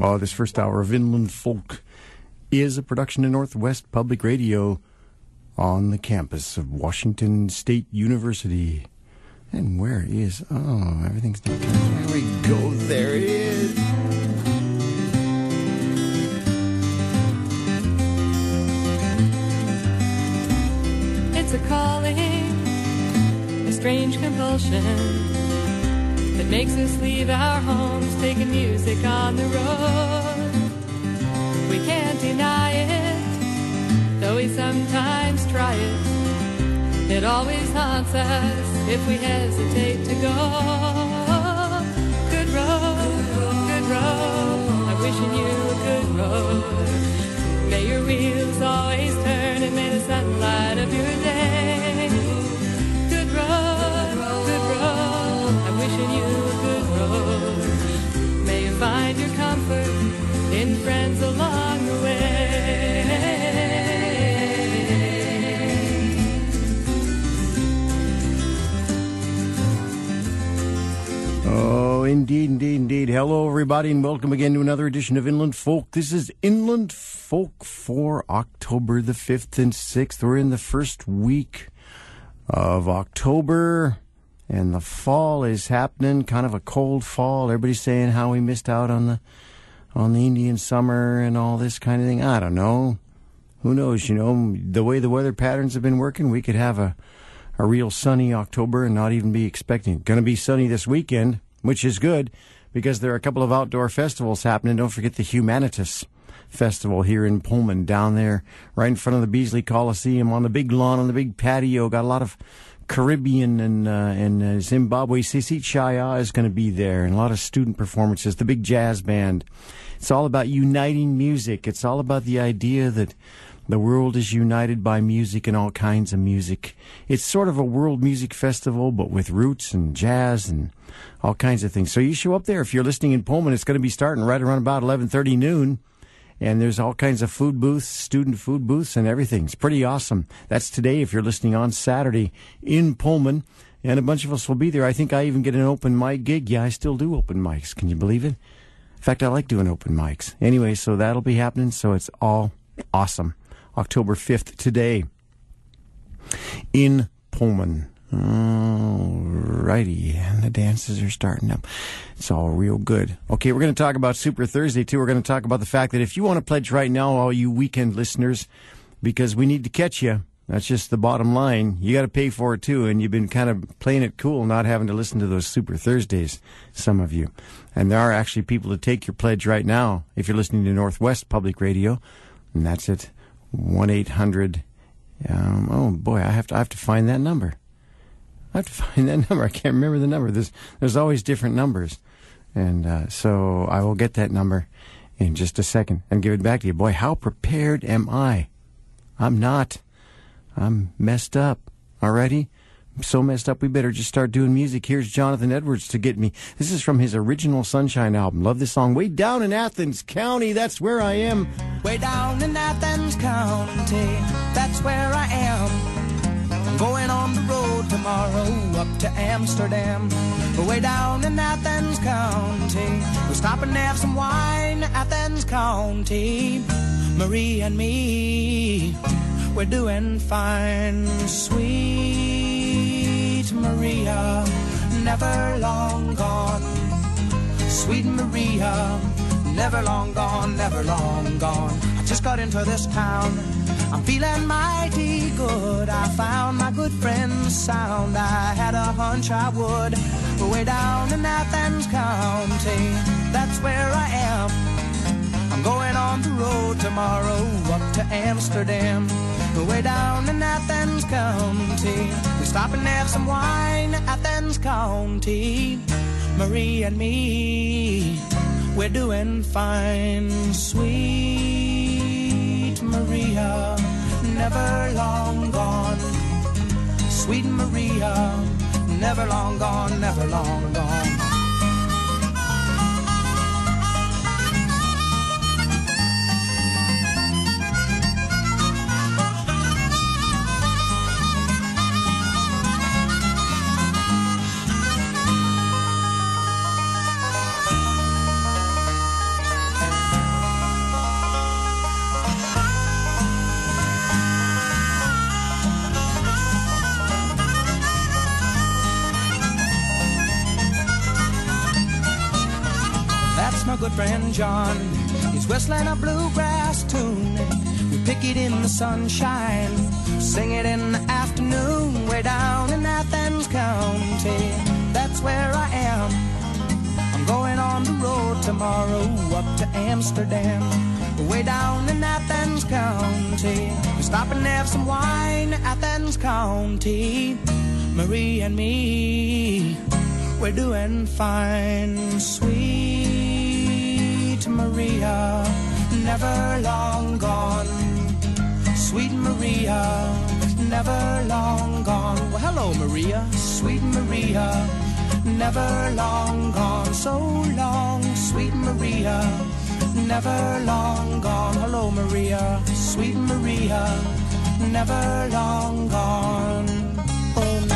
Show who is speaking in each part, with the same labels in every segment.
Speaker 1: This first hour of Inland Folk is a production of Northwest Public Radio on the campus of Washington State University. And where is... Oh, everything's not... There we go. There it is.
Speaker 2: It's a calling, a strange compulsion that makes us leave our homes, taking music on the road. We can't deny it, though we sometimes try it. It always haunts us if we hesitate to go. Good road, I'm wishing you a good road. May your wheels always turn and may the sunlight of your day. Good road, I'm wishing you a good road. May you find your comfort in friends along the way.
Speaker 1: Oh, indeed. Hello, everybody, and welcome again to another edition of Inland Folk. This is Inland Folk for October the 5th and 6th. We're in the first week of October, and the fall is happening, kind of a cold fall. Everybody's saying how we missed out on the Indian summer and all this kind of thing. I don't know. Who knows? You know, the way the weather patterns have been working, we could have a real sunny October and not even be expecting it. Going to be sunny this weekend, which is good because there are a couple of outdoor festivals happening. Don't forget the Humanitas Festival here in Pullman, down there right in front of the Beasley Coliseum on the big lawn, on the big patio. Got a lot of Caribbean and Zimbabwe. Sisi Chaya is going to be there, and a lot of student performances, the big jazz band. It's all about uniting music. It's all about the idea that the world is united by music and all kinds of music. It's sort of a world music festival, but with roots and jazz and all kinds of things. So you show up there. If you're listening in Pullman, it's going to be starting right around about 11:30 noon. And there's all kinds of food booths, student food booths, and everything. It's pretty awesome. That's today if you're listening on Saturday in Pullman. And a bunch of us will be there. I think I even get an open mic gig. Yeah, I still do open mics. Can you believe it? In fact, I like doing open mics. Anyway, so that'll be happening. So it's all awesome. October 5th today in Pullman. Alrighty, and the dances are starting up. It's all real good. Okay, we're going to talk about Super Thursday, too. We're going to talk about the fact that if you want to pledge right now, all you weekend listeners, because we need to catch you, that's just the bottom line, you got to pay for it, too, and you've been kind of playing it cool, not having to listen to those Super Thursdays, some of you. And there are actually people to take your pledge right now, if you're listening to Northwest Public Radio, and that's it. 1-800, oh boy, I have to find that number. I can't remember the number. There's always different numbers. And so I will get that number in just a second and give it back to you. Boy, how prepared am I? I'm not. I'm messed up. Alrighty? I'm so messed up we better just start doing music. Here's Jonathan Edwards to get me. This is from his original Sunshine album. Love this song. Way down in Athens County, that's where I am.
Speaker 3: Way down in Athens County, that's where I am. I'm going on the road tomorrow up to Amsterdam. Way down in Athens County, we'll stop and have some wine. Athens County, Marie and me, we're doing fine. Sweet Maria, never long gone. Sweet Maria, never long gone, never long gone. I just got into this town, I'm feeling mighty good. I found my good friend's sound, I had a hunch I would. Way down in Athens County, that's where I am. I'm going on the road tomorrow up to Amsterdam. Way down in Athens County, we stop and have some wine. Athens County, Marie and me, we're doing fine. Sweet Maria, never long gone. Sweet Maria, never long gone, never long gone. good friend John. He's whistling a bluegrass tune. We pick it in the sunshine, sing it in the afternoon, way down in Athens County. That's where I am. I'm going on the road tomorrow up to Amsterdam, way down in Athens County. We stop and have some wine, Athens County. Marie and me, we're doing fine. Sweet Maria, never long gone. Sweet Maria, never long gone. Well, hello, Maria. Sweet Maria, never long gone. So long, sweet Maria, never long gone. Hello, Maria. Sweet Maria, never long gone. Oh, no.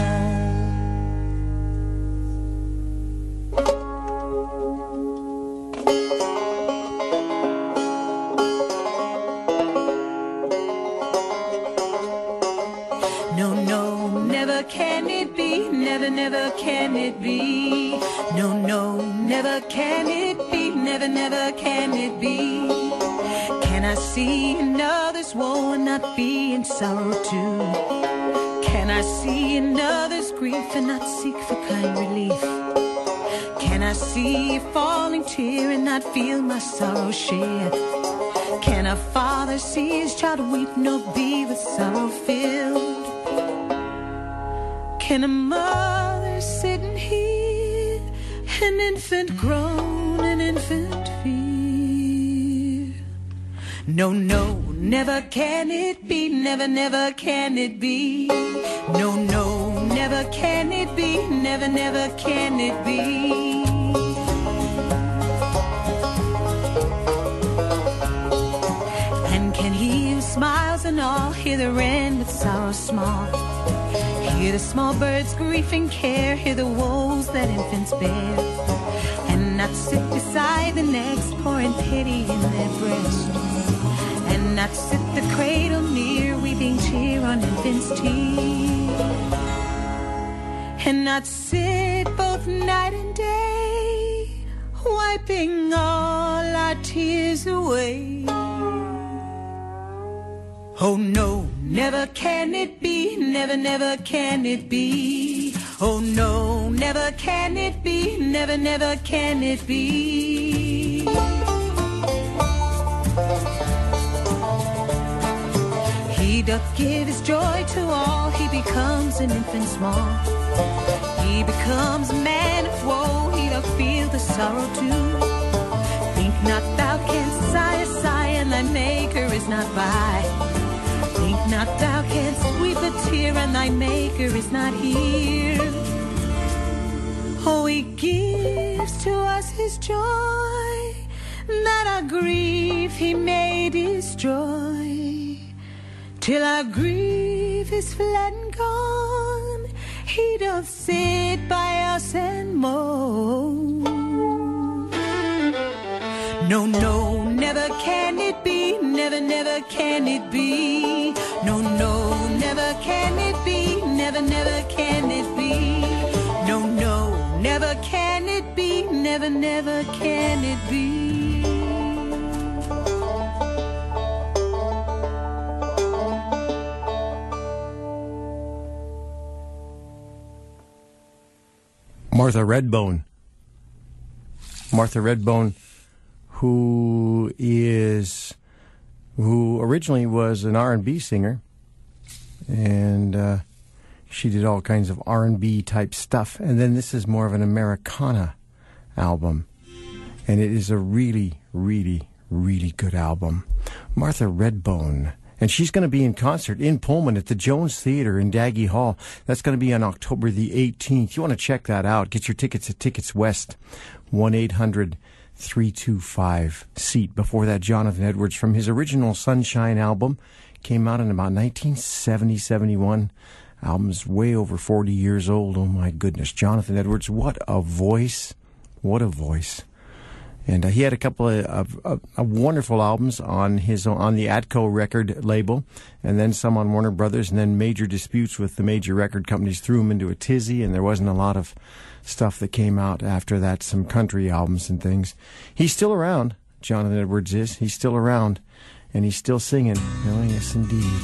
Speaker 4: Can it be? Never, never can it be. No, no, never can it be. Never, never can it be. Can I see another's woe and not be in sorrow too? Can I see another's grief and not seek for kind relief? Can I see a falling tear and not feel my sorrow share? Can a father see his child weep, nor be with sorrow filled? Can a mother sit and hear an infant groan, an infant fear? No, no, never can it be. Never, never can it be. No, no, never can it be. Never, never can it be. And can he who smiles and all hear the wren with sorrow small? Hear the small birds' grief and care, hear the woes that infants bear, and not sit beside the necks pouring pity in their breast, and not sit the cradle near weeping tear on infants' tears, and not sit both night and day wiping all our tears away. Oh no, never can it be, never, never can it be. Oh no, never can it be, never, never can it be. He doth give his joy to all, he becomes an infant small. He becomes a man of woe, he doth feel the sorrow too. Think not thou canst sigh a sigh, and thy maker is not by. Think not thou canst weep a tear, and thy maker is not here. Oh, he gives to us his joy, that our grief he may destroy. Till our grief is fled and gone, he doth sit by us and moan. No, no, never can it be, never, never can it be. No, no, never can it be, never, never can it be. No, no, never can it be, never, never can it be.
Speaker 1: Martha Redbone. Martha Redbone, who originally was an R&B singer, and she did all kinds of R&B type stuff. And then this is more of an Americana album, and it is a really, really, really good album. Martha Redbone. And she's going to be in concert in Pullman at the Jones Theater in Daggy Hall. That's going to be on October the 18th. You want to check that out. Get your tickets at Tickets West, 1-800-325-SEAT. Before that, Jonathan Edwards from his original Sunshine album came out in about 1970-71. Album's way over 40 years old. Oh, my goodness. Jonathan Edwards, what a voice. What a voice. And he had a couple of wonderful albums on the Atco record label, and then some on Warner Brothers, and then major disputes with the major record companies threw him into a tizzy, and there wasn't a lot of stuff that came out after that, some country albums and things. He's still around, Jonathan Edwards is. He's still around, and he's still singing. Oh, yes, indeed.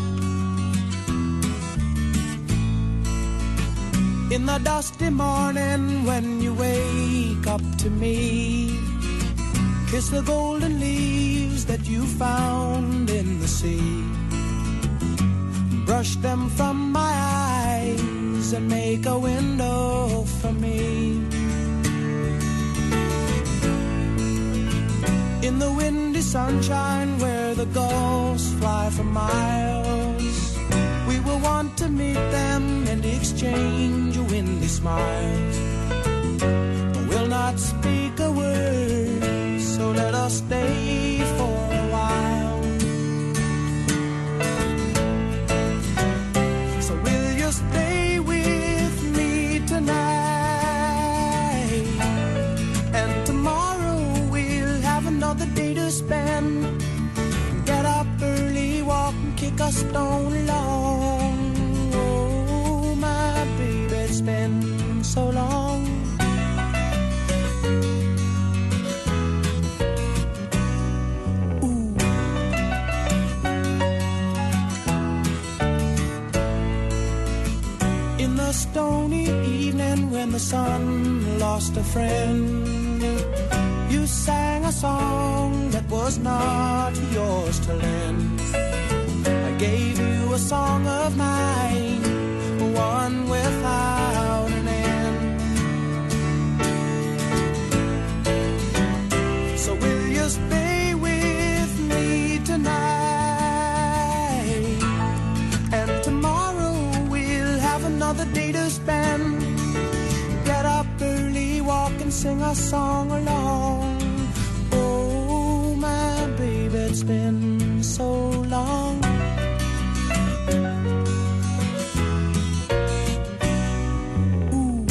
Speaker 3: In the dusty morning when you wake up to me, kiss the golden leaves that you found in the sea. Brush them from my eyes and make a window for me. In the windy sunshine where the gulls fly for miles, we will want to meet them and exchange windy smiles. We'll not speak a word, so let us stay for a while. So will you stay with me tonight? And tomorrow we'll have another day to spend. Get up early, walk and kick a stone long. Oh, my baby, it's been so long. Ooh. In the stony evening when the sun lost a friend, you sang a song that was not yours to lend. I gave you a song of mine, one without an end. So will you stay with me tonight? And tomorrow we'll have another day to spend. Get up early, walk and sing a song along. Oh, my baby, it's been so long. Ooh.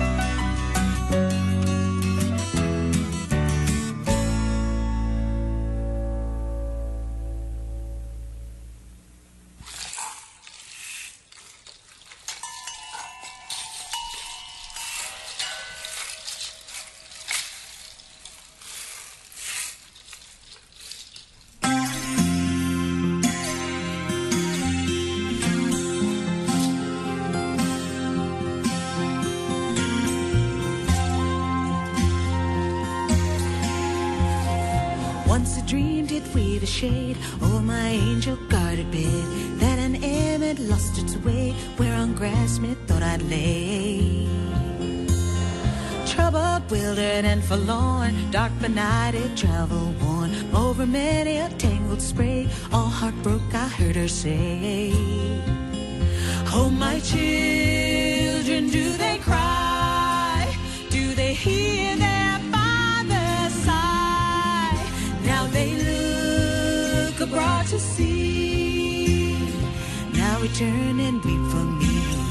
Speaker 4: Once I dreamed it with a shade over my angel guarded bed, that an emmet lost its way where on grass me thought I'd lay. Troubled, wildered, and forlorn, dark benighted, travel worn, over many a tangled spray, all heartbroke I heard her say. Oh, my children, do they cry? Do they hear their father sigh? Now they look abroad to see. Now return and weep for me.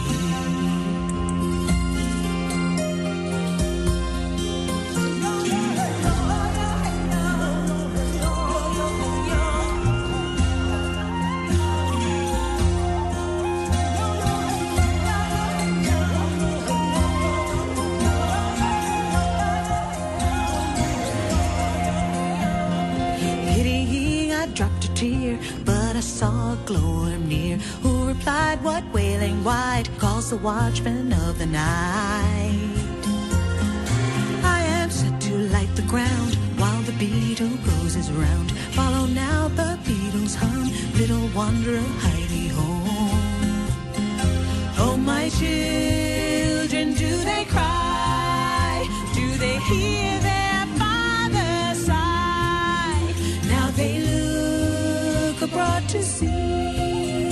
Speaker 4: Dropped a tear, but I saw a glowworm near, who replied, what wailing wight calls the watchman of the night? I am set to light the ground while the beetle goes his round. Follow now the beetle's hum, little wanderer, hie thee home. Oh, my children, do they cry? Do they hear their father sigh? Now they look abroad to see.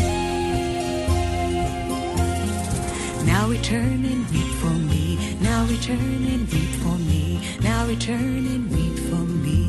Speaker 4: Now return and weep for me. Now return and weep for me. Now return and weep for me.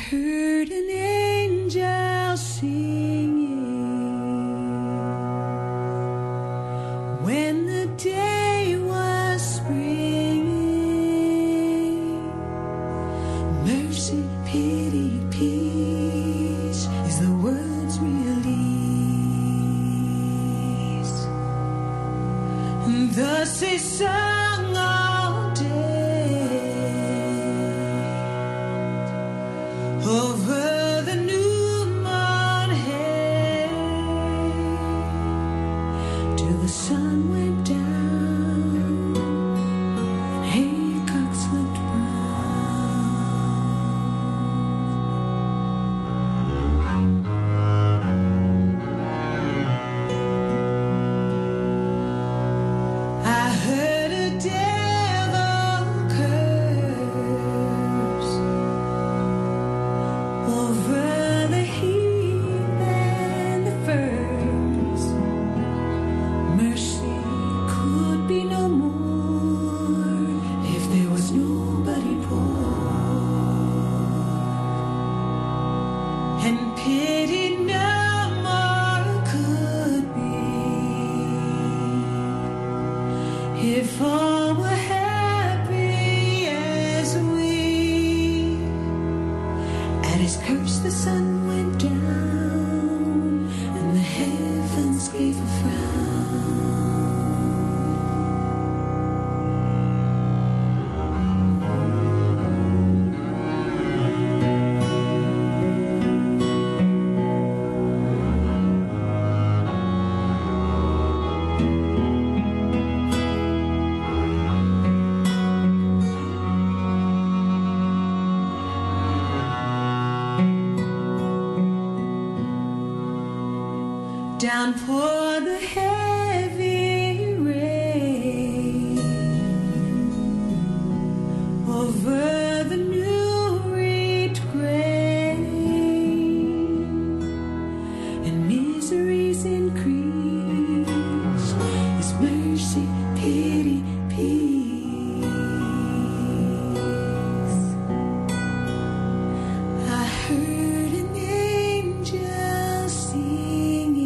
Speaker 4: heard an angel singing when the day was springing. Mercy, pity, peace is the world's release. And thus they sung all day over the new moon hay till the sun went down and haycocks looked brown. I heard a devil curse over the heath and the firs. Mercy could be no more if there was nobody poor, and pity no more could be if all were happy as we. At his curse the sun went down and the heavens gave a frown. Down poured the heavy rain over the new reaped grain, and miseries increased. His mercy, pity, peace. I heard an angel singing.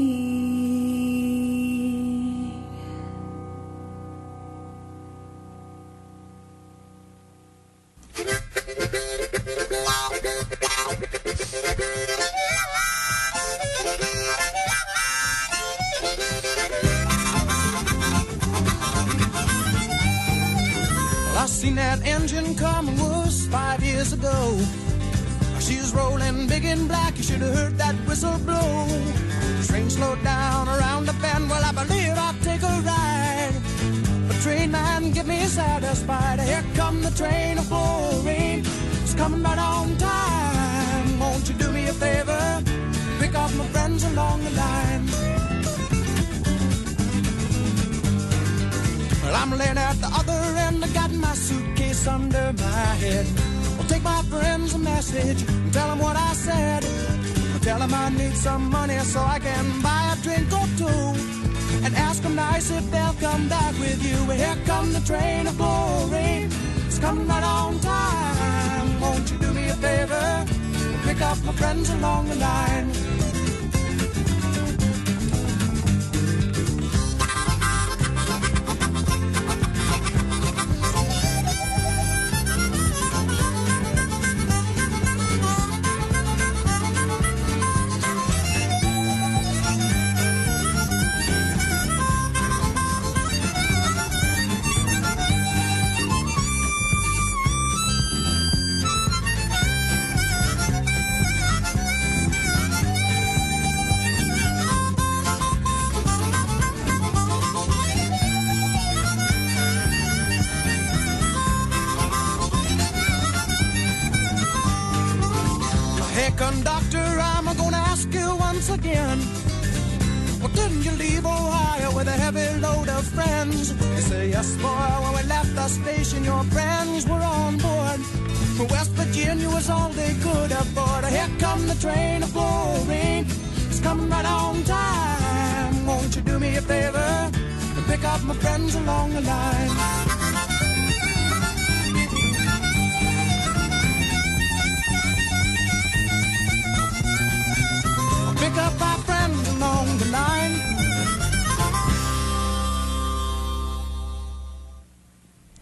Speaker 3: Well, I seen that engine come was 5 years ago. She was rolling big and black, you should have heard that whistle blow. The train slowed down around the bend, well I believe I'll take a ride. But train man, get me satisfied. Here come the train of chlorine, it's coming right on time. Won't you do me a favor, pick up my friends along the line. Well, I'm laying at the other end, I got my suitcase under my head. Well, take my friends a message and tell them what I said. Well, tell them I need some money so I can buy a drink or two, and ask them nice if they'll come back with you. Well, here come the train of glory, it's coming right on time. Won't you do me a favor, pick up my friends along the line. Conductor, I'm gonna ask you once again, well, didn't you leave Ohio with a heavy load of friends? You say, yes, boy, when we left the station, your friends were on board. For West Virginia was all they could afford. Here come the train of chlorine, it's coming right on time. Won't you do me a favor and pick up my friends along the line?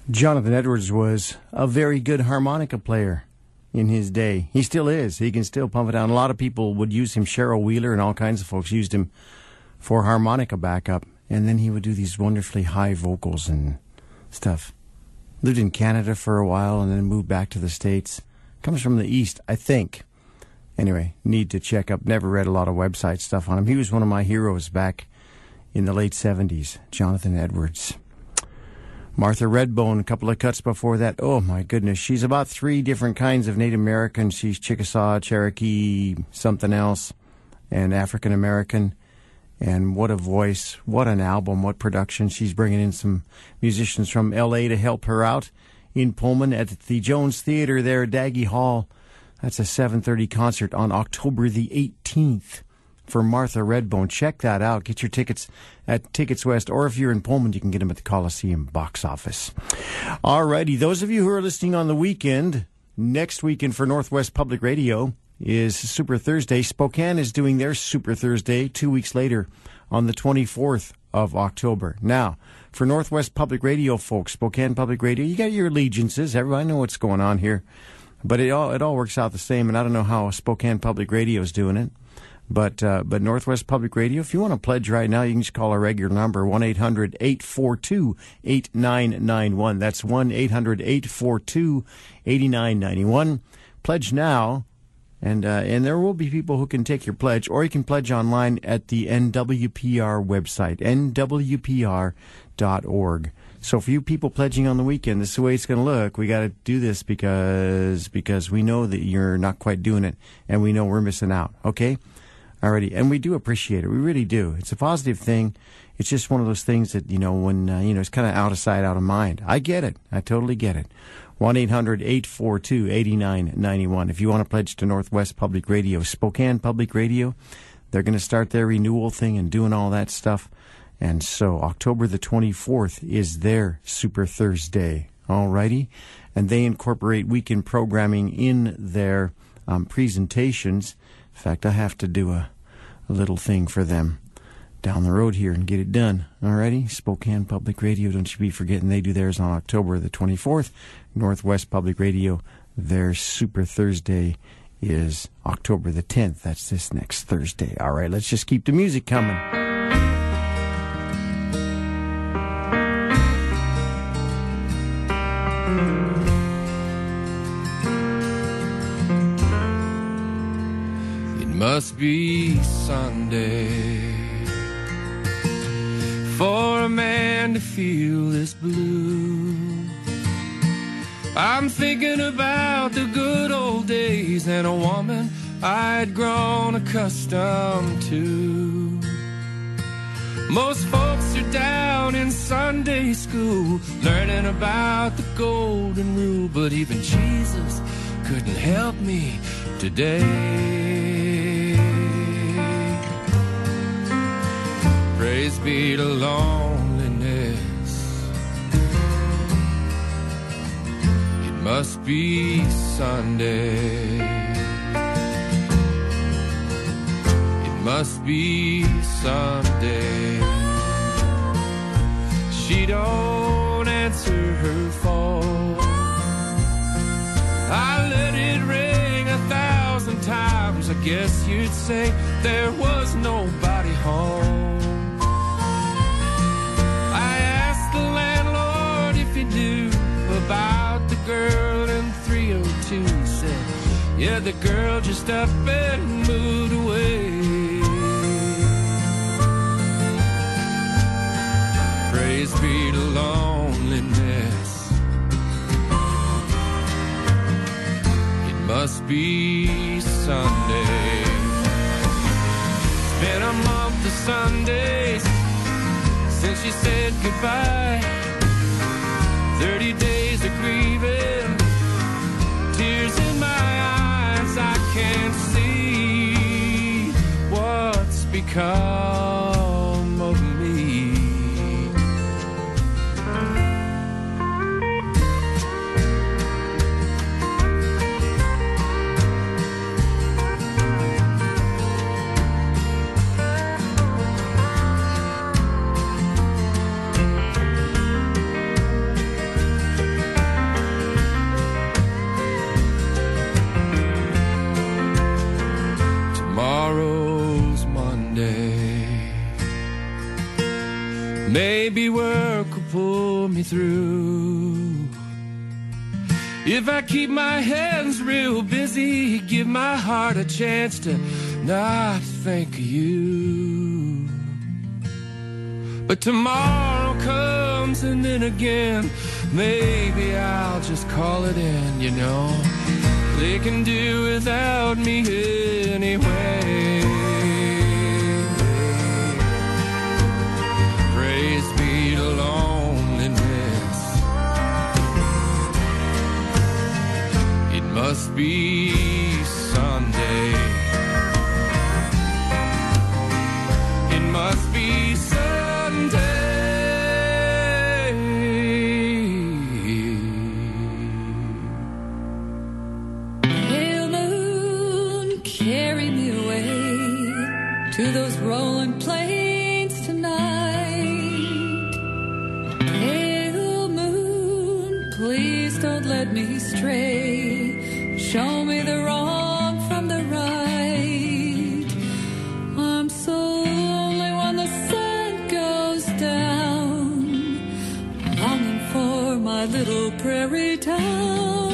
Speaker 1: Jonathan Edwards was a very good harmonica player in his day. He still is. He can still pump it down. A lot of people would use him. Cheryl Wheeler and all kinds of folks used him for harmonica backup. And then he would do these wonderfully high vocals and stuff. Lived in Canada for a while and then moved back to the States. Comes from the East, I think. Anyway, need to check up. Never read a lot of website stuff on him. He was one of my heroes back in the late 70s, Jonathan Edwards. Martha Redbone, a couple of cuts before that. Oh, my goodness. She's about 3 different kinds of Native American. She's Chickasaw, Cherokee, something else, and African American. And what a voice, what an album, what production. She's bringing in some musicians from L.A. to help her out in Pullman at the Jones Theater there at Daggy Hall. That's a 7:30 concert on October the 18th for Martha Redbone. Check that out. Get your tickets at Tickets West, or if you're in Pullman, you can get them at the Coliseum box office. All righty. Those of you who are listening on the weekend, next weekend for Northwest Public Radio is Super Thursday. Spokane is doing their Super Thursday 2 weeks later on the 24th of October. Now, for Northwest Public Radio folks, Spokane Public Radio, you got your allegiances. Everybody know what's going on here. But it all works out the same, and I don't know how Spokane Public Radio is doing it. But Northwest Public Radio, if you want to pledge right now, you can just call our regular number, 1-800-842-8991. That's 1-800-842-8991. Pledge now, and there will be people who can take your pledge, or you can pledge online at the NWPR website, nwpr.org. So for you people pledging on the weekend, this is the way it's going to look. We got to do this because we know that you're not quite doing it, and we know we're missing out, okay? Alrighty, and we do appreciate it. We really do. It's a positive thing. It's just one of those things that, when, it's kind of out of sight, out of mind. I get it. I totally get it. 1-800-842-8991. If you want to pledge to Northwest Public Radio, Spokane Public Radio, they're going to start their renewal thing and doing all that stuff. And so October the 24th is their Super Thursday. Alrighty? And they incorporate weekend programming in their presentations. In fact, I have to do a little thing for them down the road here and get it done. Alrighty? Spokane Public Radio, don't you be forgetting they do theirs on October the 24th. Northwest Public Radio, their Super Thursday is October the 10th. That's this next Thursday. All right, let's just keep the music coming.
Speaker 5: It must be Sunday for a man to feel this blue. I'm thinking about the good old days and a woman I'd grown accustomed to. Most folks are down in Sunday school learning about the golden rule, but even Jesus couldn't help me today. Praise be to loneliness. It must be Sunday. It must be Sunday. She don't answer her phone. I let it ring 1,000 times. I guess you'd say there was nobody home. You do about the girl in 302. Said, yeah, the girl just up and moved away. Praise be to loneliness. It must be Sunday. It's been a month of Sundays since she said goodbye. 30 days of grieving, tears in my eyes. I can't see what's become of me. Maybe work will pull me through. If I keep my hands real busy, give my heart a chance to not think of you. But tomorrow comes and then again, maybe I'll just call it in, you know. They can do without me anyway. Praise be to loneliness. It must be Sunday. It must be Sunday.
Speaker 2: Pale moon, carry me away to those rolling plains tonight. Pale moon, please don't let me stray. Show me the wrong from the right. I'm so lonely when the sun goes down, longing for my little prairie town.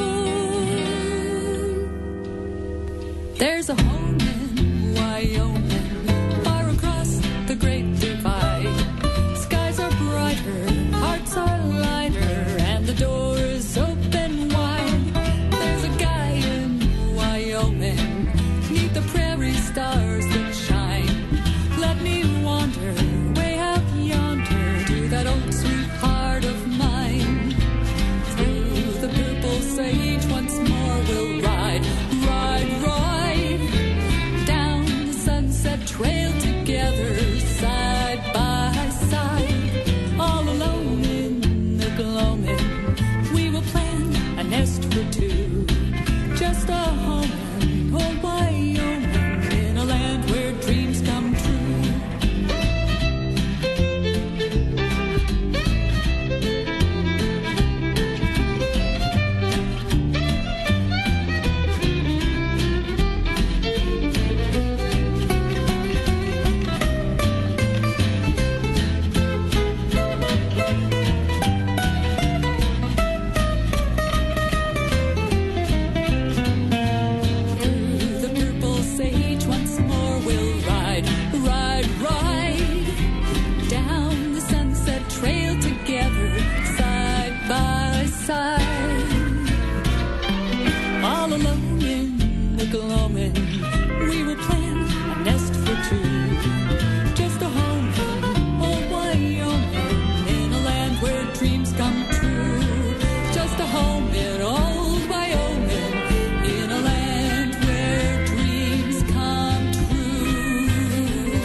Speaker 2: There's a home in Wyoming, far across the Great Divide. Skies are brighter, hearts are lighter, and the door is open wide. There's a guy in Wyoming, neath the prairie stars that shine. Let me wander way out yonder to that old sweet heart of mine. Through the purple sage once more we'll ride, ride, ride, down the sunset trail together, side by side. All alone in the gloaming, we will plan a nest for two. Just a home in old Wyoming, in a land where dreams come true. Through the purple sage once more we'll ride, ride, ride, down the sunset trail together, side by side. All alone in the gloaming, we will plan a nest for two. Just a home in old Wyoming, in a land where dreams come true. Just a home in old Wyoming, in a land where dreams come true.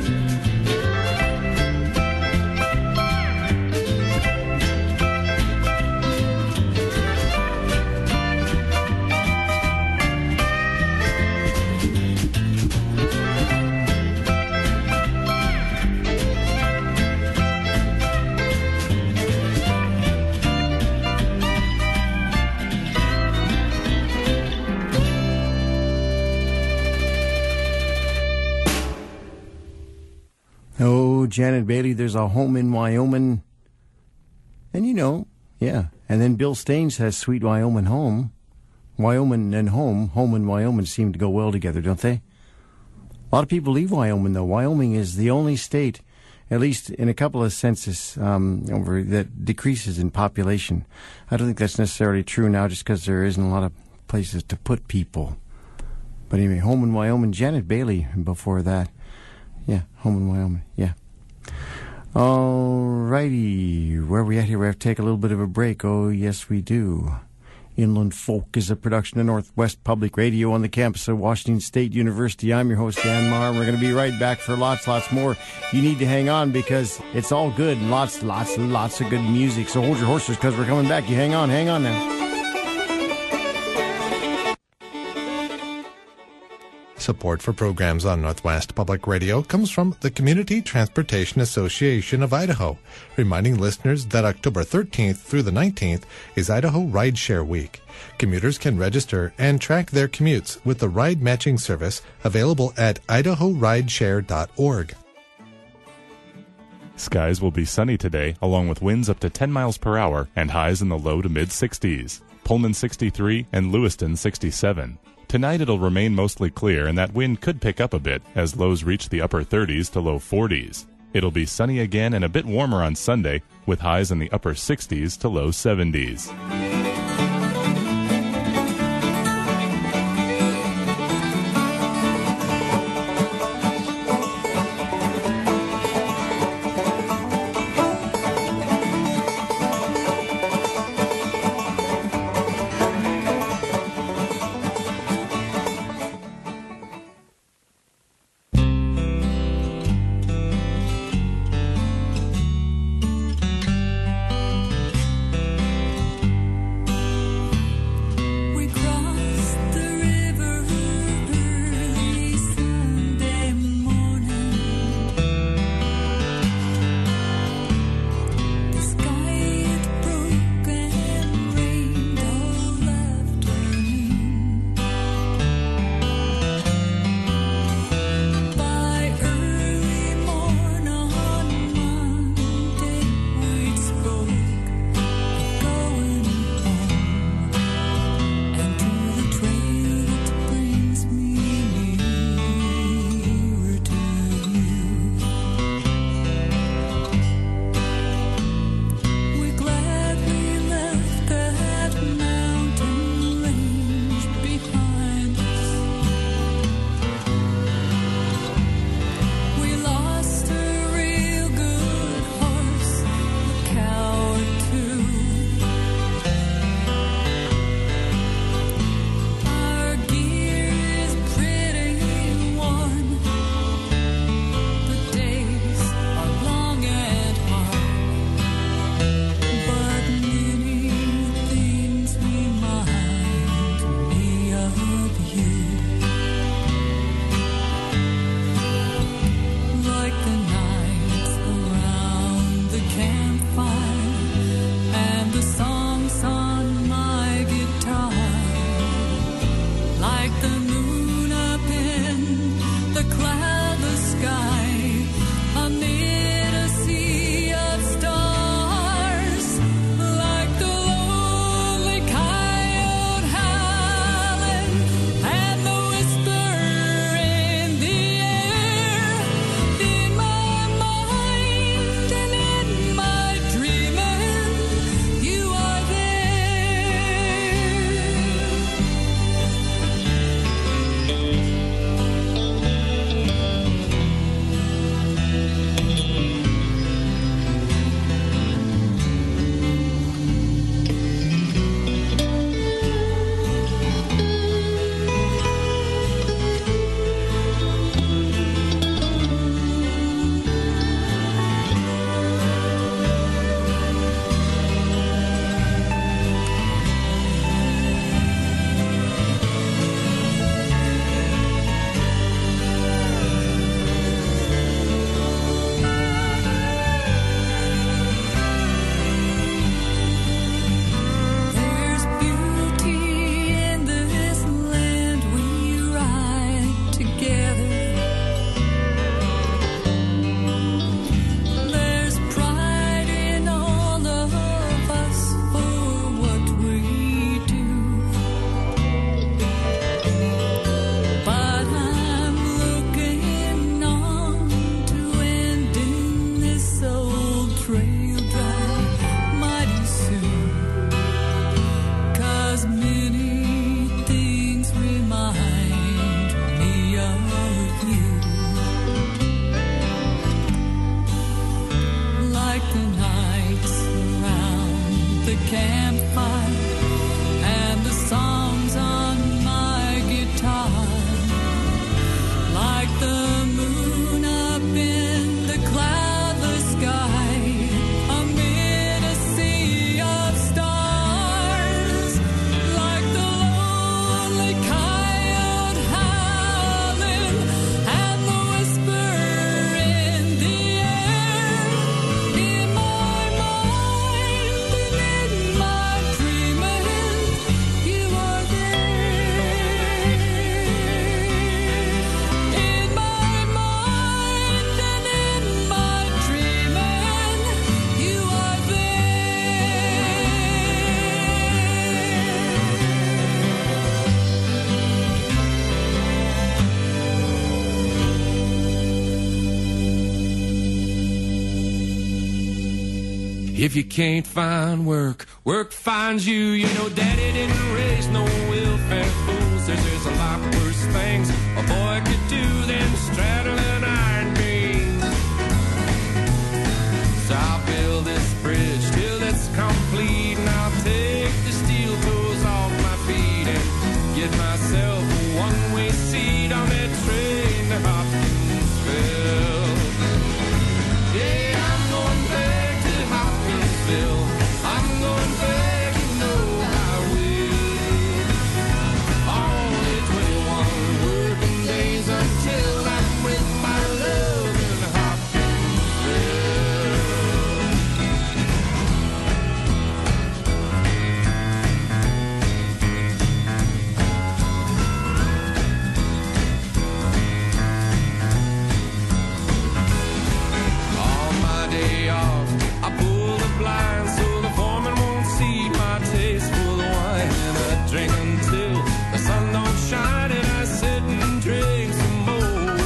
Speaker 1: Oh, Janet Bailey, there's a home in Wyoming. And you know, yeah. And then Bill Staines has Sweet Wyoming Home. Wyoming and home and Wyoming seem to go well together, don't they? A lot of people leave Wyoming, though. Wyoming is the only state, at least in a couple of census over that decreases in population. I don't think that's necessarily true now just because there isn't a lot of places to put people. But anyway, home in Wyoming, Janet Bailey before that. Yeah, home in Wyoming, yeah. All righty, where are we at here? We have to take a little bit of a break. Oh, yes, we do. Inland Folk is a production of Northwest Public Radio on the campus of Washington State University. I'm your host, Dan Marr. We're going to be right back for lots more. You need to hang on because it's all good and lots of good music. So hold your horses because we're coming back. You hang on now.
Speaker 6: Support for programs on Northwest Public Radio comes from the Community Transportation Association of Idaho, reminding listeners that October 13th through the 19th is Idaho Rideshare Week. Commuters can register and track their commutes with the ride matching service available at idahorideshare.org.
Speaker 7: Skies will be sunny today, along with winds up to 10 miles per hour and highs in the low to mid-60s. Pullman 63 and Lewiston 67. Tonight it'll remain mostly clear, and that wind could pick up a bit as lows reach the upper 30s to low 40s. It'll be sunny again and a bit warmer on Sunday, with highs in the upper 60s to low 70s.
Speaker 2: Dreaming
Speaker 5: If you can't find work, work finds you. You know, daddy didn't raise no welfare fools. There's a lot worse things a boy could do than straddle an iron beam. So I'll build this bridge till it's complete, and I'll take the steel toes off my feet and get myself a one-way seat on that train to Hopkinsville. Yeah, I'm going back to Hopkinsville. I'm going back, you know I will. Only 21 working days until I'm with my love in Hopkinsville. On my day off, I pull the blinds so the foreman won't see my taste for the wine. And I drink until the sun don't shine, and I sit and drink some more.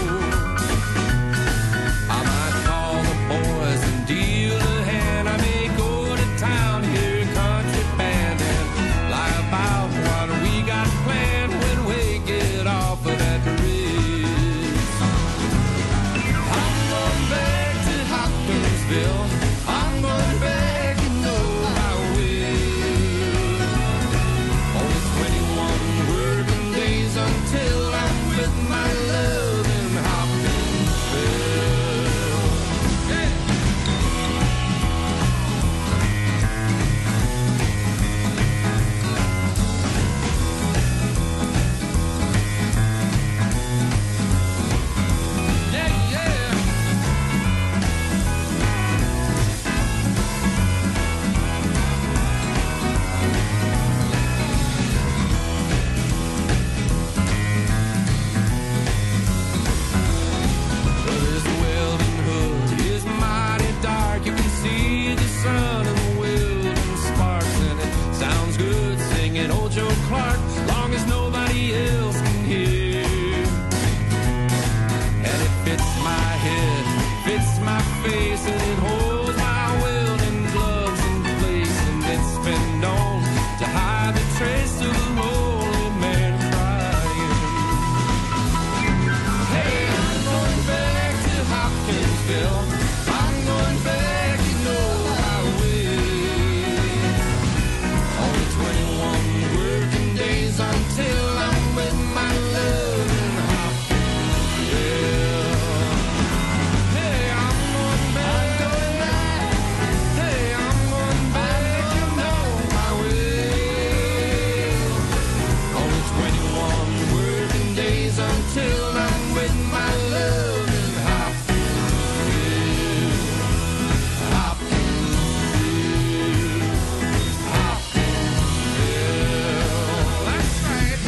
Speaker 5: I might call the boys and deal a hand. I may go to town, hear a country band, and lie about what we got planned when we get off of that bridge. I'm going back to Hopkinsville. I'm going back, you know I will. Only 21 working days until I'm with my love in Hopkinsville. Yeah. Yeah, yeah. Well, this Weldon hood is mighty dark. You can see the sun and the Weldon sparks, and it sounds good singing old Joe Clark, long as nobody else can hear. And it fits my head, fits my face, and it holds my Weldon gloves in place, and it's been known to hide the trace of the lonely man crying. Hey, I'm going back to Hopkinsville. I'm going back, you know I will. Only 21 working days until I'm with my love in Hopkinsville. Hey, I'm going back. Hey, I'm going back, you know I will. Only 21 working days until I'm with my love in Hopkinsville. Hopkinsville. Hopkinsville. That's right.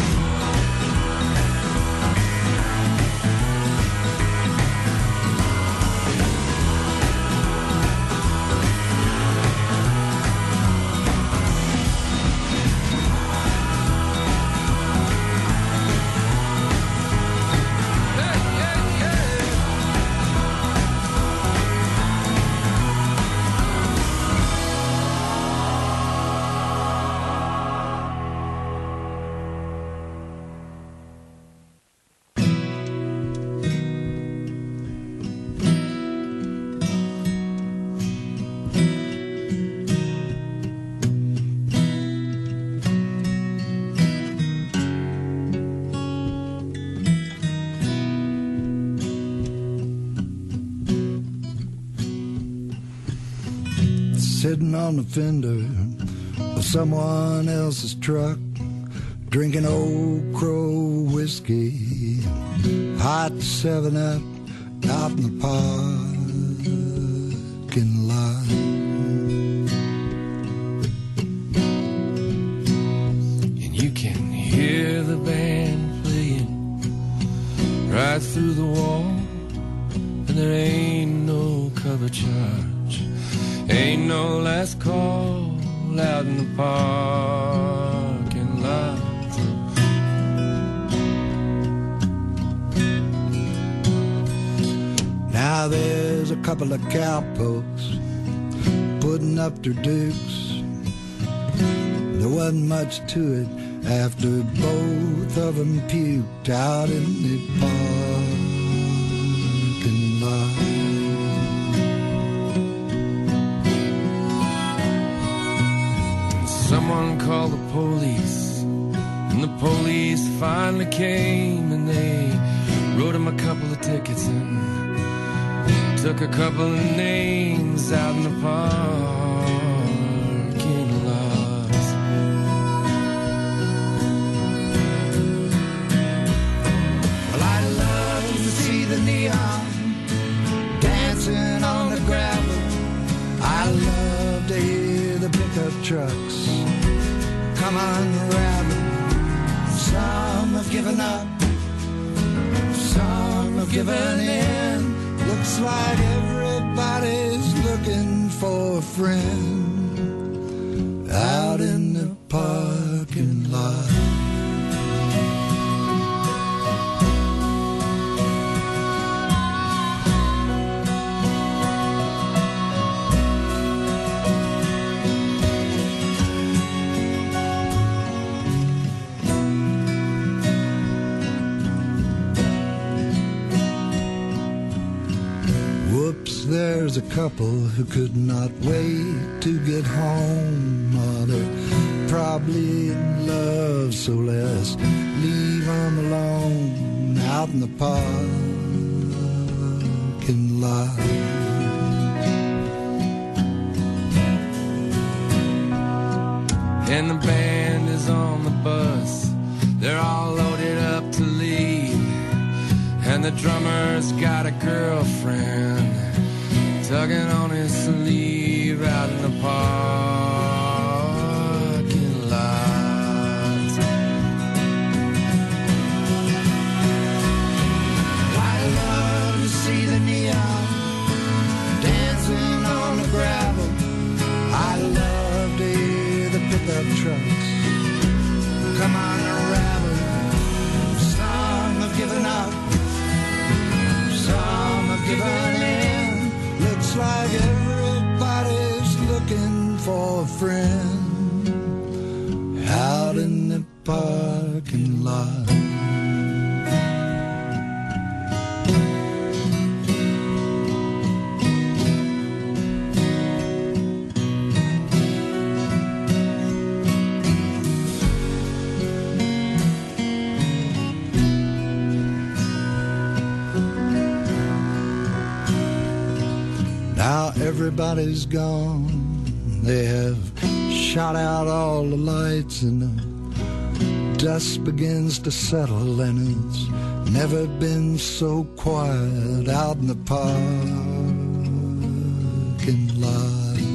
Speaker 5: Yeah, yeah, yeah.
Speaker 8: Sitting on the fender of someone else's truck, drinking Old Crow whiskey, hot 7-Up out in the parking lot.
Speaker 5: And you can hear the band playing right through the wall, and there ain't no cover charge, ain't no last call out in the parking lot.
Speaker 8: Now there's a couple of cowpokes putting up their dukes. There wasn't much to it after both of them puked out in the parking lot.
Speaker 5: Someone called the police, and the police finally came, and they wrote him a couple of tickets and took a couple of names out in the parking lot.
Speaker 3: Well, I love to see the neon dancing on the gravel.
Speaker 8: I love to hear the pickup trucks come unravel.
Speaker 3: Some have given up, some have given in.
Speaker 8: Looks like everybody's looking for a friend out in the parking lot. There's a couple who could not wait to get home. Oh, they're probably in love, so let's leave them alone out in the parking lot.
Speaker 5: And the band is on the bus, they're all loaded up to leave, and the drummer's got a girlfriend tugging on his sleeve out in the parking lot.
Speaker 3: I love to see the neon dancing on the gravel.
Speaker 8: I love to hear the pickup trucks come on unravel.
Speaker 3: Some have given up, some have given in.
Speaker 8: Looks like everybody's looking for a friend out in the parking lot. Now everybody's gone. They have shot out all the lights, and the dust begins to settle, and it's never been so quiet out in the parking lot.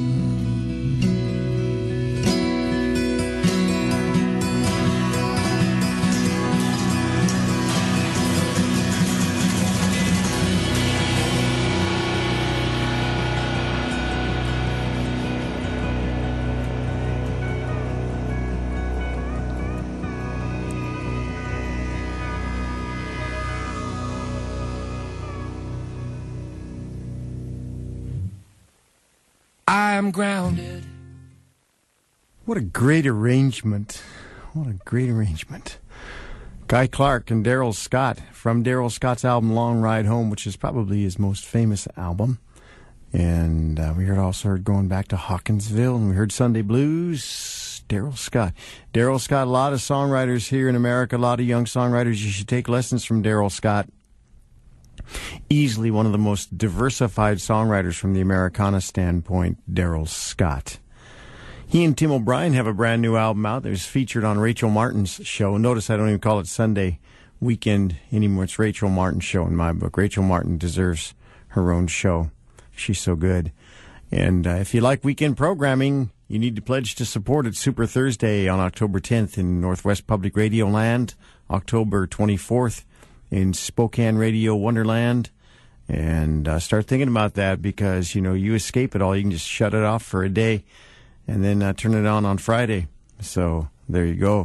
Speaker 5: I'm grounded.
Speaker 1: What a great arrangement. What a great arrangement. Guy Clark and Daryl Scott from Daryl Scott's album Long Ride Home, which is probably his most famous album. And we also heard Going Back to Hawkinsville, and we heard Sunday Blues, Daryl Scott. Daryl Scott, a lot of songwriters here in America, a lot of young songwriters. You should take lessons from Daryl Scott. Easily one of the most diversified songwriters from the Americana standpoint, Daryl Scott. He and Tim O'Brien have a brand new album out that was featured on Rachel Martin's show. Notice I don't even call it Sunday Weekend anymore. It's Rachel Martin's show in my book. Rachel Martin deserves her own show. She's so good. And if you like weekend programming, you need to pledge to support it. Super Thursday on October 10th in Northwest Public Radio Land, October 24th in Spokane Radio Wonderland. And start thinking about that, because, you know, you escape it all. You can just shut it off for a day and then turn it on Friday. So there you go.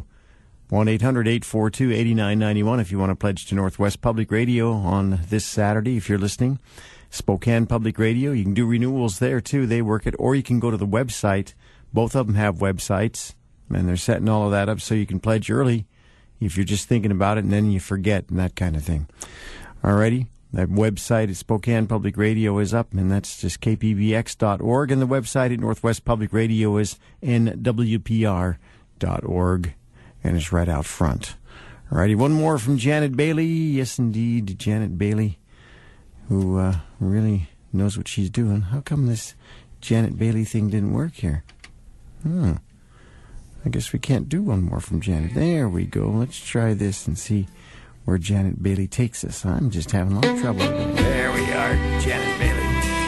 Speaker 1: 1-800-842-8991 if you want to pledge to Northwest Public Radio on this Saturday, if you're listening. Spokane Public Radio. You can do renewals there, too. They work it. Or you can go to the website. Both of them have websites, and they're setting all of that up so you can pledge early if you're just thinking about it and then you forget and that kind of thing. Alrighty. That website at Spokane Public Radio is up, and that's just kpbx.org. And the website at Northwest Public Radio is nwpr.org, and it's right out front. Alrighty, one more from Janet Bailey. Yes, indeed, Janet Bailey, who really knows what she's doing. How come this Janet Bailey thing didn't work here? I guess we can't do one more from Janet. There we go. Let's try this and see where Janet Bailey takes us. I'm just having a lot of trouble. There we are, Janet Bailey.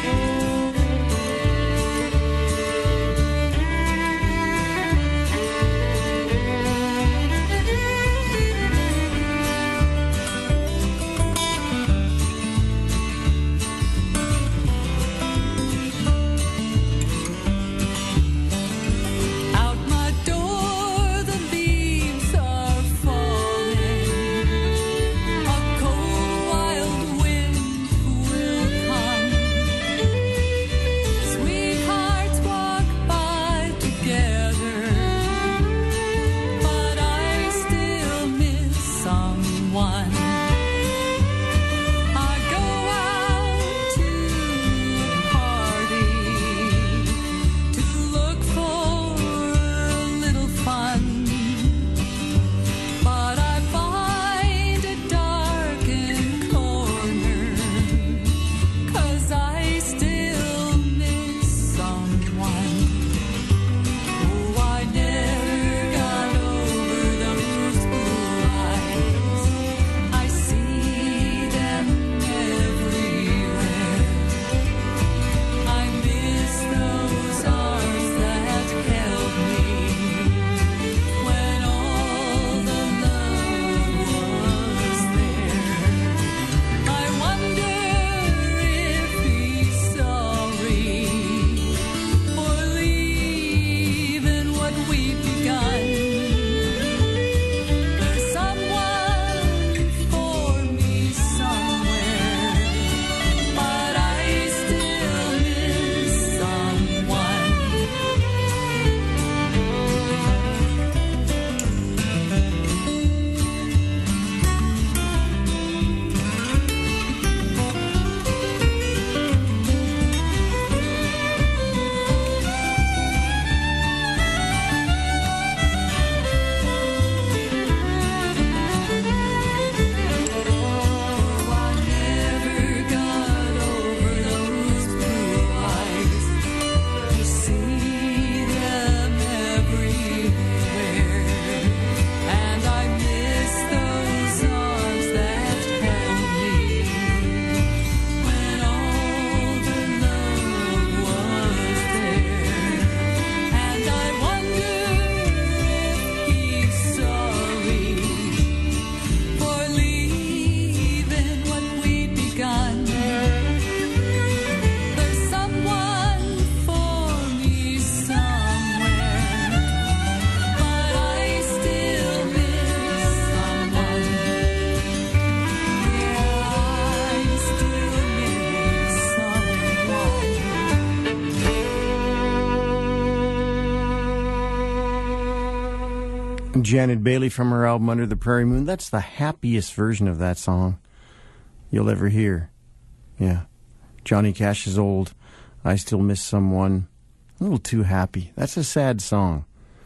Speaker 1: Janet Bailey from her album Under the Prairie Moon. That's the happiest version of that song you'll ever hear. Yeah. Johnny Cash's old I Still Miss Someone. A little too happy. That's a sad song.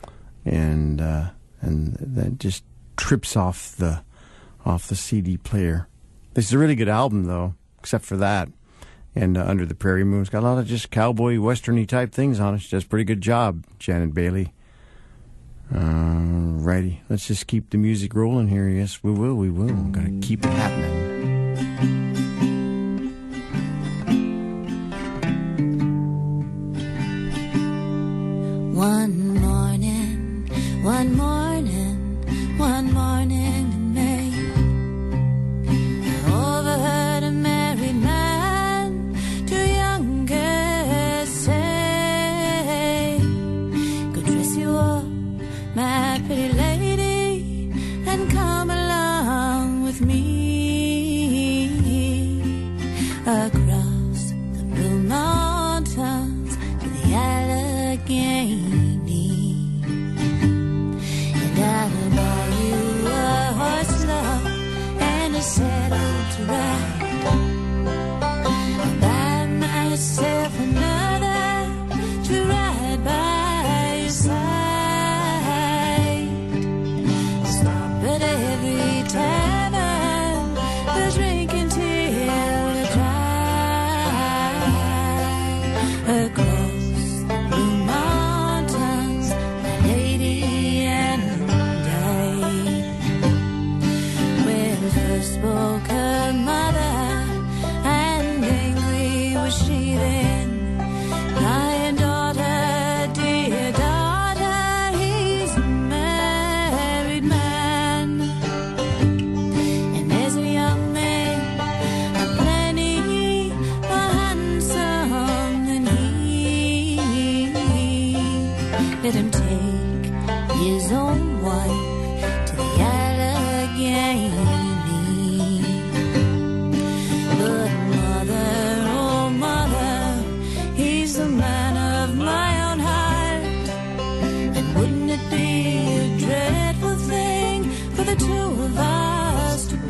Speaker 1: And that just trips off the CD player. This is a really good album, though, except for that. And Under the Prairie Moon. It's got a lot of just cowboy, westerny type things on it. She does a pretty good job, Janet Bailey. Righty. Let's just keep the music rolling here. Yes, we will. Gotta keep it happening.
Speaker 9: One morning in May, I overheard a married man to a young girl say, "Go dress you up, my pretty lady, and come along with me across across the blue mountains, my lady and I, when first spoke her mother, and angry was she then, crying, daughter, dear daughter, he's a married man. And there's a young man, a plenty more handsome than he. Let him take his own wife to the Allegheny. But mother, oh mother, he's the man of my own heart. And wouldn't it be a dreadful thing for the two of us to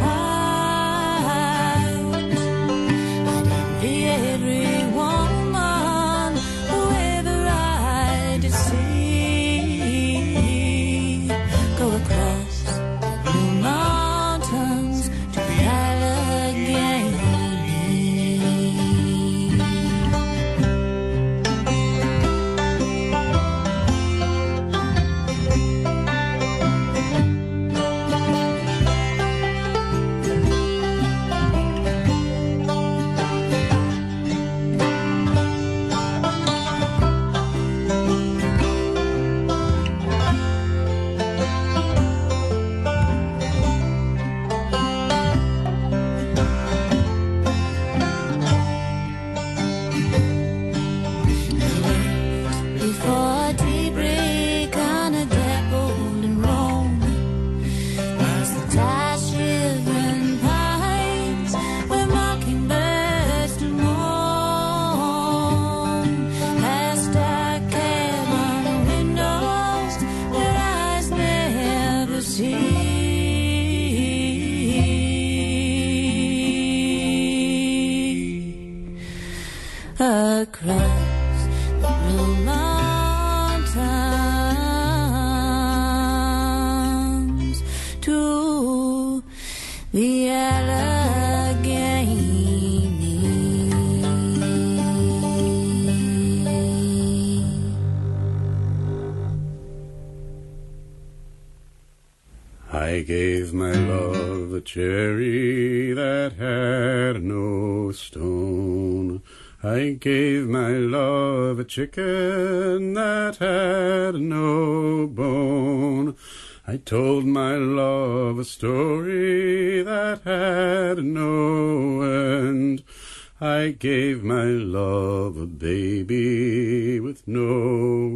Speaker 9: part? I'd envy every woman who ever I did see go across the blue mountains to the Allegheny. Before daybreak on a dappled and roam, past the tide shivering pines where mockingbirds do moan, past dark cabin windows that eyes never see. Across the blue mountains to the Allegheny.
Speaker 10: I gave my love a cherry that had no stone. I gave my love a chicken that had no bone. I told my love a story that had no end. I gave my love a baby with no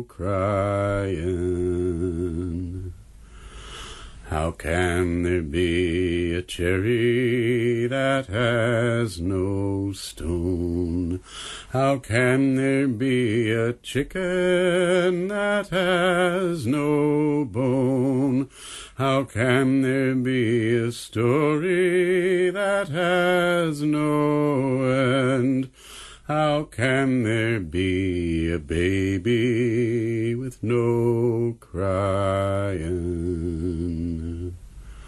Speaker 10: crying. How can there be a cherry that has no stone? How can there be a chicken that has no bone? How can there be a story that has no end? How can there be a baby with no crying?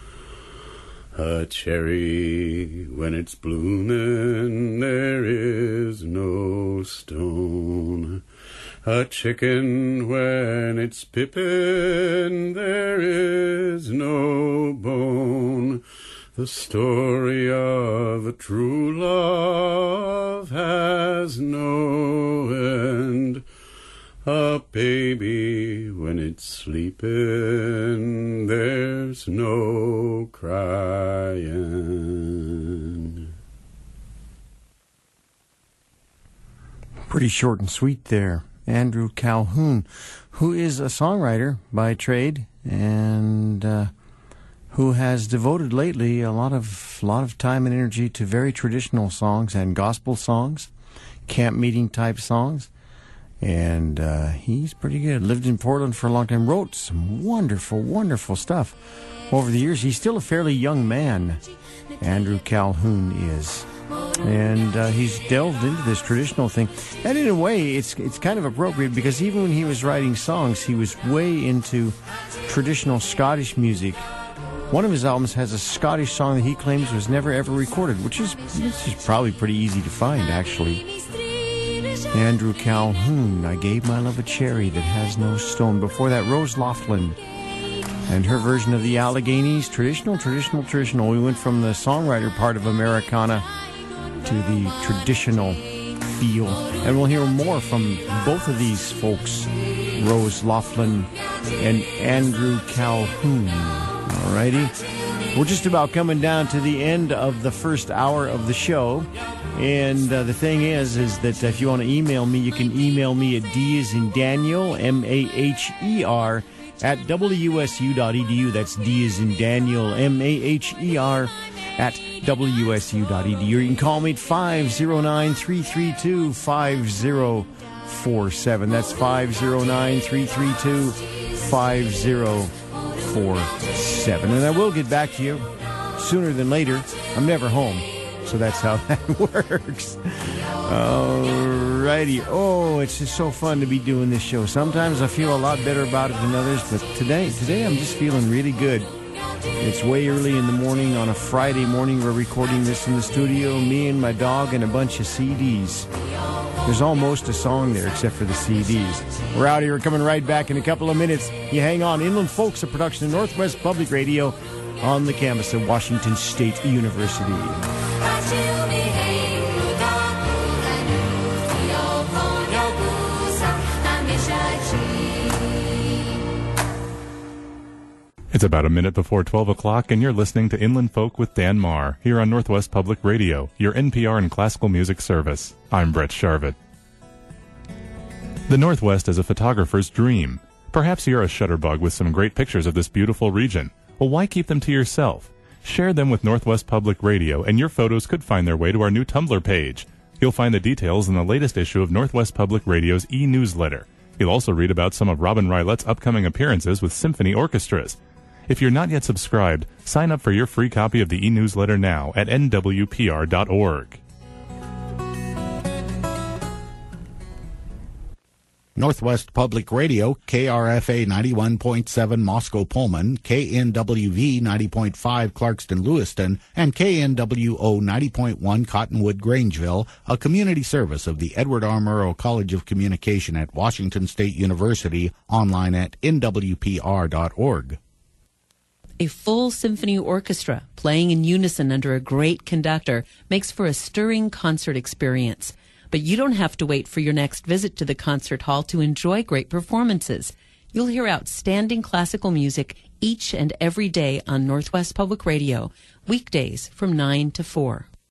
Speaker 10: A cherry, when it's blooming, there is no stone. A chicken, when it's pippin', there is no bone. The story of a true love has no end. A baby, when it's sleeping, there's no crying.
Speaker 1: Pretty short and sweet there. Andrew Calhoun, who is a songwriter by trade and who has devoted lately a lot of time and energy to very traditional songs and gospel songs, camp meeting type songs. And he's pretty good. Lived in Portland for a long time. Wrote some wonderful, wonderful stuff over the years. He's still a fairly young man, Andrew Calhoun is. And he's delved into this traditional thing. And in a way, it's kind of appropriate because even when he was writing songs, he was way into traditional Scottish music. One of his albums has a Scottish song that he claims was never ever recorded, which is probably pretty easy to find, actually. Andrew Calhoun, I Gave My Love a Cherry That Has No Stone. Before that, Rose Laughlin and her version of the Alleghenies. Traditional. We went from the songwriter part of Americana to the traditional feel. And we'll hear more from both of these folks, Rose Laughlin and Andrew Calhoun. Alrighty. We're just about coming down to the end of the first hour of the show. And the thing is that if you want to email me, you can email me at D as in Daniel, MAHER, at WSU.edu. That's D as in Daniel, MAHER, at WSU.edu. Or you can call me at 509-332-5047. That's 509-332-5047. And I will get back to you sooner than later. I'm never home, so that's how that works. Alrighty. Oh, it's just so fun to be doing this show. Sometimes I feel a lot better about it than others, but today I'm just feeling really good. It's way early in the morning on a Friday morning. We're recording this in the studio, me and my dog and a bunch of CDs. There's almost a song there except for the CDs. We're out here. We're coming right back in a couple of minutes. You hang on. Inland Folks, a production of Northwest Public Radio on the campus of Washington State University.
Speaker 7: It's about a minute before 12 o'clock, and you're listening to Inland Folk with Dan Marr, here on Northwest Public Radio, your NPR and classical music service. I'm Brett Sharvett. The Northwest is a photographer's dream. Perhaps you're a shutterbug with some great pictures of this beautiful region. Well, why keep them to yourself? Share them with Northwest Public Radio, and your photos could find their way to our new Tumblr page. You'll find the details in the latest issue of Northwest Public Radio's e-newsletter. You'll also read about some of Robin Rylett's upcoming appearances with symphony orchestras. If you're not yet subscribed, sign up for your free copy of the e-newsletter now at nwpr.org.
Speaker 11: Northwest Public Radio, KRFA 91.7 Moscow Pullman, KNWV 90.5 Clarkston Lewiston, and KNWO 90.1 Cottonwood Grangeville, a community service of the Edward R. Murrow College of Communication at Washington State University, online at nwpr.org.
Speaker 12: A full symphony orchestra playing in unison under a great conductor makes for a stirring concert experience. But you don't have to wait for your next visit to the concert hall to enjoy great performances. You'll hear outstanding classical music each and every day on Northwest Public Radio, weekdays from 9 to 4.